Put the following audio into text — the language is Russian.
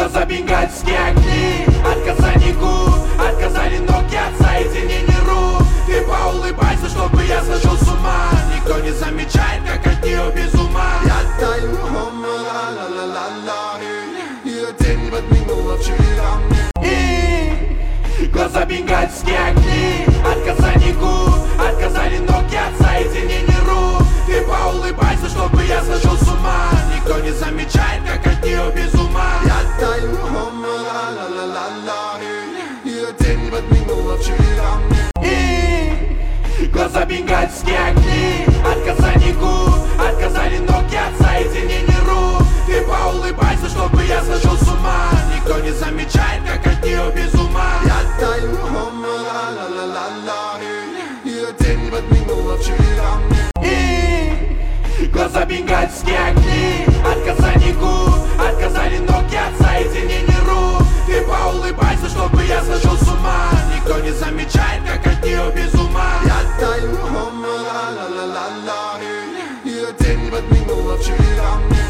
Глаза бенгальские огни, отказали губ, отказали ноги от соединений рук. Ты поулыбайся, чтобы я сошел с ума. Никто не замечает, как от нее без ума. Я таю, ла-ла-ла-ла-ла. Ее тень под минула вчера мне. И глаза бенгальские огни, отказали губ, отказали ноги от соединений рук. Ты поулыбайся, чтобы я сошел с ума. Никто не замечает, как от нее без ума. Я таю, ла-ла-ла-ла-ла. Ее тень под минула вчера мне. И глаза бенгальские огни, отказали губ, отказали ноги от соединений рук. Ты поулыбайся, чтобы я сошел с ума. Никто не замечает, как от нее без ума. Я таю, ла-ла-ла-ла-ла. Ее тень под минула вчера мне. И глаза бенгальские огни, отказали губ, отказали ноги от соединений рук. Ты поулыбайся, чтобы я сошел с ума. Никто не замечает, как от нее без ума. Я таю, ла-ла-ла-ла-ла. Ее тень под минула вчера мне.